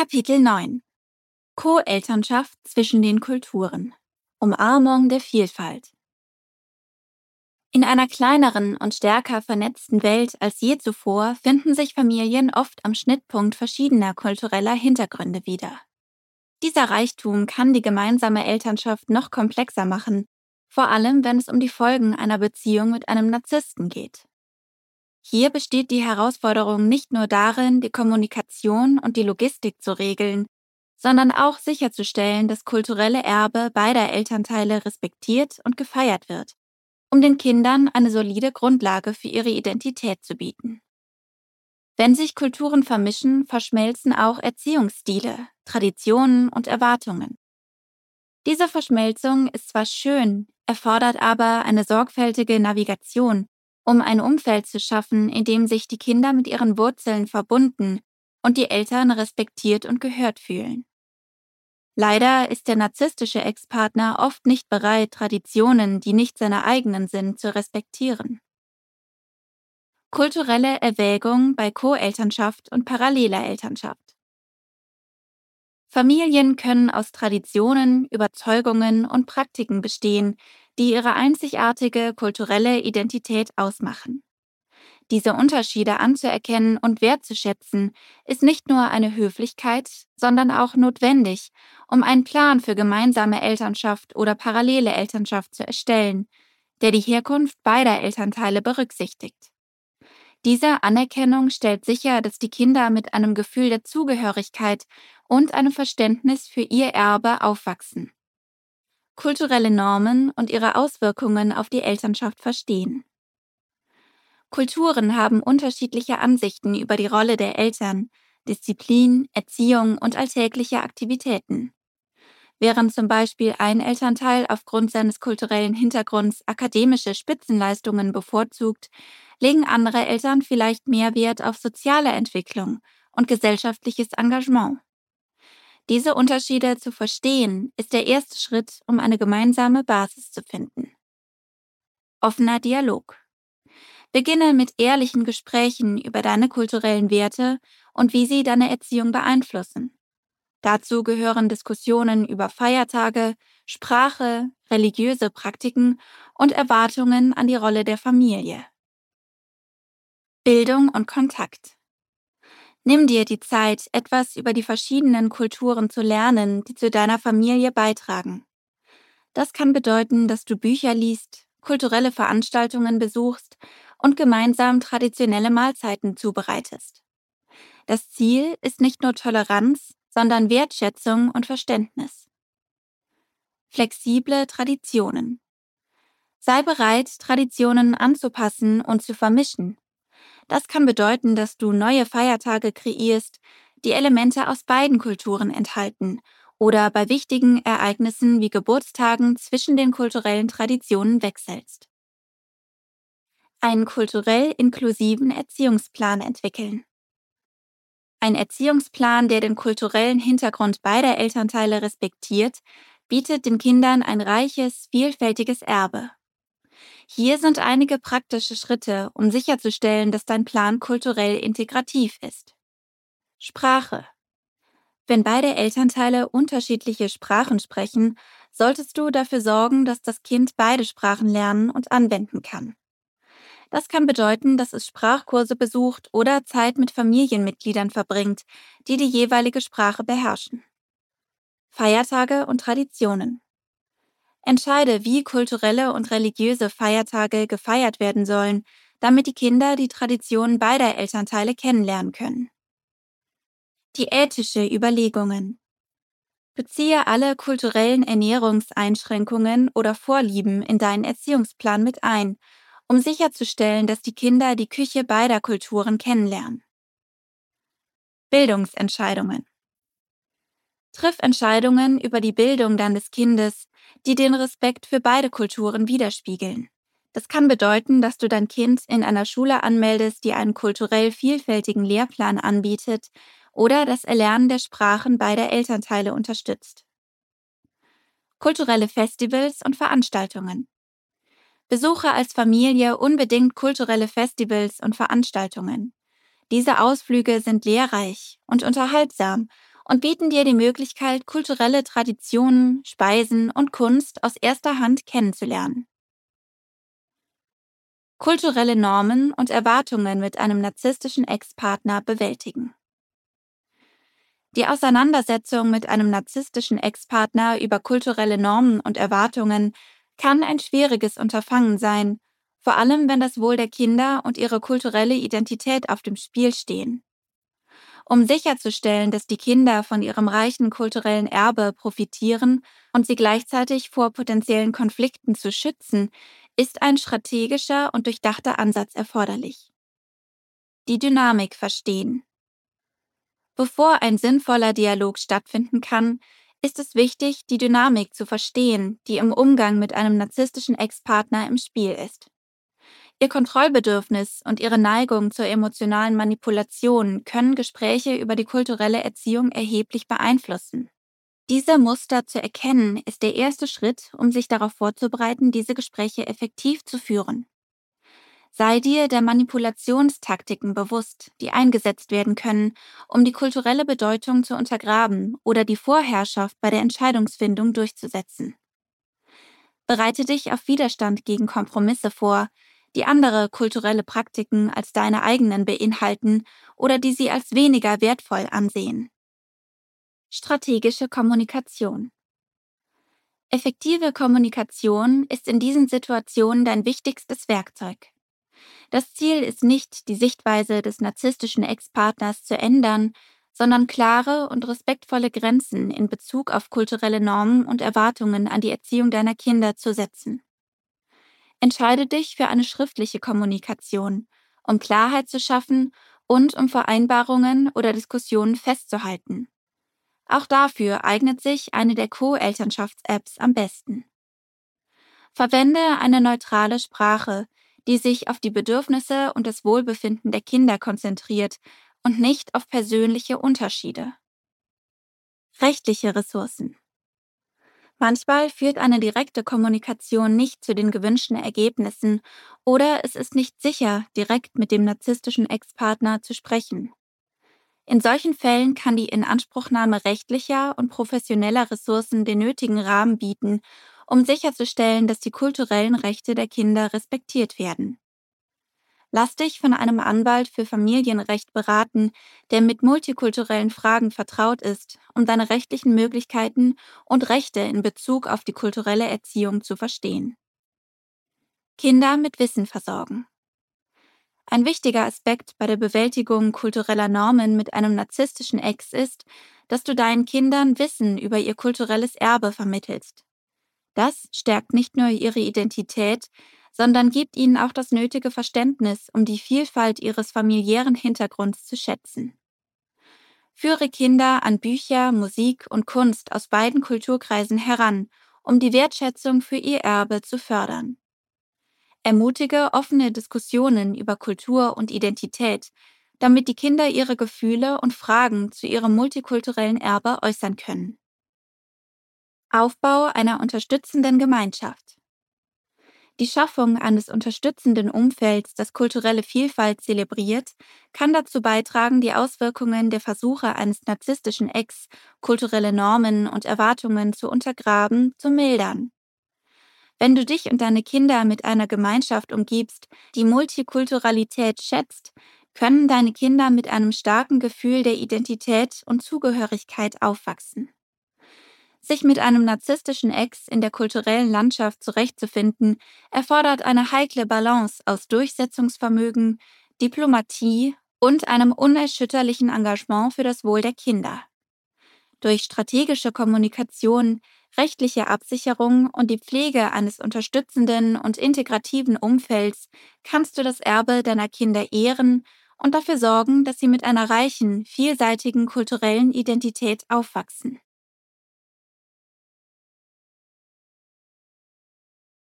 Kapitel 9: Co-Elternschaft zwischen den Kulturen. Umarmung der Vielfalt. In einer kleineren und stärker vernetzten Welt als je zuvor finden sich Familien oft am Schnittpunkt verschiedener kultureller Hintergründe wieder. Dieser Reichtum kann die gemeinsame Elternschaft noch komplexer machen, vor allem wenn es um die Folgen einer Beziehung mit einem Narzissten geht. Hier besteht die Herausforderung nicht nur darin, die Kommunikation und die Logistik zu regeln, sondern auch sicherzustellen, dass kulturelle Erbe beider Elternteile respektiert und gefeiert wird, um den Kindern eine solide Grundlage für ihre Identität zu bieten. Wenn sich Kulturen vermischen, verschmelzen auch Erziehungsstile, Traditionen und Erwartungen. Diese Verschmelzung ist zwar schön, erfordert aber eine sorgfältige Navigation, um ein Umfeld zu schaffen, in dem sich die Kinder mit ihren Wurzeln verbunden und die Eltern respektiert und gehört fühlen. Leider ist der narzisstische Ex-Partner oft nicht bereit, Traditionen, die nicht seine eigenen sind, zu respektieren. Kulturelle Erwägung bei Co-Elternschaft und paralleler Elternschaft. Familien können aus Traditionen, Überzeugungen und Praktiken bestehen, die ihre einzigartige kulturelle Identität ausmachen. Diese Unterschiede anzuerkennen und wertzuschätzen, ist nicht nur eine Höflichkeit, sondern auch notwendig, um einen Plan für gemeinsame Elternschaft oder parallele Elternschaft zu erstellen, der die Herkunft beider Elternteile berücksichtigt. Diese Anerkennung stellt sicher, dass die Kinder mit einem Gefühl der Zugehörigkeit und einem Verständnis für ihr Erbe aufwachsen, kulturelle Normen und ihre Auswirkungen auf die Elternschaft verstehen. Kulturen haben unterschiedliche Ansichten über die Rolle der Eltern, Disziplin, Erziehung und alltägliche Aktivitäten. Während zum Beispiel ein Elternteil aufgrund seines kulturellen Hintergrunds akademische Spitzenleistungen bevorzugt, legen andere Eltern vielleicht mehr Wert auf soziale Entwicklung und gesellschaftliches Engagement. Diese Unterschiede zu verstehen, ist der erste Schritt, um eine gemeinsame Basis zu finden. Offener Dialog. Beginne mit ehrlichen Gesprächen über deine kulturellen Werte und wie sie deine Erziehung beeinflussen. Dazu gehören Diskussionen über Feiertage, Sprache, religiöse Praktiken und Erwartungen an die Rolle der Familie. Bildung und Kontakt. Nimm dir die Zeit, etwas über die verschiedenen Kulturen zu lernen, die zu deiner Familie beitragen. Das kann bedeuten, dass du Bücher liest, kulturelle Veranstaltungen besuchst und gemeinsam traditionelle Mahlzeiten zubereitest. Das Ziel ist nicht nur Toleranz, sondern Wertschätzung und Verständnis. Flexible Traditionen. Sei bereit, Traditionen anzupassen und zu vermischen. Das kann bedeuten, dass du neue Feiertage kreierst, die Elemente aus beiden Kulturen enthalten oder bei wichtigen Ereignissen wie Geburtstagen zwischen den kulturellen Traditionen wechselst. Einen kulturell inklusiven Erziehungsplan entwickeln. Ein Erziehungsplan, der den kulturellen Hintergrund beider Elternteile respektiert, bietet den Kindern ein reiches, vielfältiges Erbe. Hier sind einige praktische Schritte, um sicherzustellen, dass dein Plan kulturell integrativ ist. Sprache. Wenn beide Elternteile unterschiedliche Sprachen sprechen, solltest du dafür sorgen, dass das Kind beide Sprachen lernen und anwenden kann. Das kann bedeuten, dass es Sprachkurse besucht oder Zeit mit Familienmitgliedern verbringt, die die jeweilige Sprache beherrschen. Feiertage und Traditionen. Entscheide, wie kulturelle und religiöse Feiertage gefeiert werden sollen, damit die Kinder die Traditionen beider Elternteile kennenlernen können. Diätische Überlegungen. Beziehe alle kulturellen Ernährungseinschränkungen oder Vorlieben in deinen Erziehungsplan mit ein, um sicherzustellen, dass die Kinder die Küche beider Kulturen kennenlernen. Bildungsentscheidungen. Triff Entscheidungen über die Bildung deines Kindes, die den Respekt für beide Kulturen widerspiegeln. Das kann bedeuten, dass du dein Kind in einer Schule anmeldest, die einen kulturell vielfältigen Lehrplan anbietet oder das Erlernen der Sprachen beider Elternteile unterstützt. Kulturelle Festivals und Veranstaltungen. Besuche als Familie unbedingt kulturelle Festivals und Veranstaltungen. Diese Ausflüge sind lehrreich und unterhaltsam und bieten dir die Möglichkeit, kulturelle Traditionen, Speisen und Kunst aus erster Hand kennenzulernen. Kulturelle Normen und Erwartungen mit einem narzisstischen Ex-Partner bewältigen. Die Auseinandersetzung mit einem narzisstischen Ex-Partner über kulturelle Normen und Erwartungen kann ein schwieriges Unterfangen sein, vor allem wenn das Wohl der Kinder und ihre kulturelle Identität auf dem Spiel stehen. Um sicherzustellen, dass die Kinder von ihrem reichen kulturellen Erbe profitieren und sie gleichzeitig vor potenziellen Konflikten zu schützen, ist ein strategischer und durchdachter Ansatz erforderlich. Die Dynamik verstehen. Bevor ein sinnvoller Dialog stattfinden kann, ist es wichtig, die Dynamik zu verstehen, die im Umgang mit einem narzisstischen Ex-Partner im Spiel ist. Ihr Kontrollbedürfnis und ihre Neigung zur emotionalen Manipulation können Gespräche über die kulturelle Erziehung erheblich beeinflussen. Diese Muster zu erkennen, ist der erste Schritt, um sich darauf vorzubereiten, diese Gespräche effektiv zu führen. Sei dir der Manipulationstaktiken bewusst, die eingesetzt werden können, um die kulturelle Bedeutung zu untergraben oder die Vorherrschaft bei der Entscheidungsfindung durchzusetzen. Bereite dich auf Widerstand gegen Kompromisse vor, die andere kulturelle Praktiken als deine eigenen beinhalten oder die sie als weniger wertvoll ansehen. Strategische Kommunikation. Effektive Kommunikation ist in diesen Situationen dein wichtigstes Werkzeug. Das Ziel ist nicht, die Sichtweise des narzisstischen Ex-Partners zu ändern, sondern klare und respektvolle Grenzen in Bezug auf kulturelle Normen und Erwartungen an die Erziehung deiner Kinder zu setzen. Entscheide dich für eine schriftliche Kommunikation, um Klarheit zu schaffen und um Vereinbarungen oder Diskussionen festzuhalten. Auch dafür eignet sich eine der Co-Elternschafts-Apps am besten. Verwende eine neutrale Sprache, die sich auf die Bedürfnisse und das Wohlbefinden der Kinder konzentriert und nicht auf persönliche Unterschiede. Rechtliche Ressourcen. Manchmal führt eine direkte Kommunikation nicht zu den gewünschten Ergebnissen oder es ist nicht sicher, direkt mit dem narzisstischen Ex-Partner zu sprechen. In solchen Fällen kann die Inanspruchnahme rechtlicher und professioneller Ressourcen den nötigen Rahmen bieten, um sicherzustellen, dass die kulturellen Rechte der Kinder respektiert werden. Lass dich von einem Anwalt für Familienrecht beraten, der mit multikulturellen Fragen vertraut ist, um deine rechtlichen Möglichkeiten und Rechte in Bezug auf die kulturelle Erziehung zu verstehen. Kinder mit Wissen versorgen. Ein wichtiger Aspekt bei der Bewältigung kultureller Normen mit einem narzisstischen Ex ist, dass du deinen Kindern Wissen über ihr kulturelles Erbe vermittelst. Das stärkt nicht nur ihre Identität, sondern gibt ihnen auch das nötige Verständnis, um die Vielfalt ihres familiären Hintergrunds zu schätzen. Führe Kinder an Bücher, Musik und Kunst aus beiden Kulturkreisen heran, um die Wertschätzung für ihr Erbe zu fördern. Ermutige offene Diskussionen über Kultur und Identität, damit die Kinder ihre Gefühle und Fragen zu ihrem multikulturellen Erbe äußern können. Aufbau einer unterstützenden Gemeinschaft. Die Schaffung eines unterstützenden Umfelds, das kulturelle Vielfalt zelebriert, kann dazu beitragen, die Auswirkungen der Versuche eines narzisstischen Ex, kulturelle Normen und Erwartungen zu untergraben, zu mildern. Wenn du dich und deine Kinder mit einer Gemeinschaft umgibst, die Multikulturalität schätzt, können deine Kinder mit einem starken Gefühl der Identität und Zugehörigkeit aufwachsen. Sich mit einem narzisstischen Ex in der kulturellen Landschaft zurechtzufinden, erfordert eine heikle Balance aus Durchsetzungsvermögen, Diplomatie und einem unerschütterlichen Engagement für das Wohl der Kinder. Durch strategische Kommunikation, rechtliche Absicherung und die Pflege eines unterstützenden und integrativen Umfelds kannst du das Erbe deiner Kinder ehren und dafür sorgen, dass sie mit einer reichen, vielseitigen kulturellen Identität aufwachsen.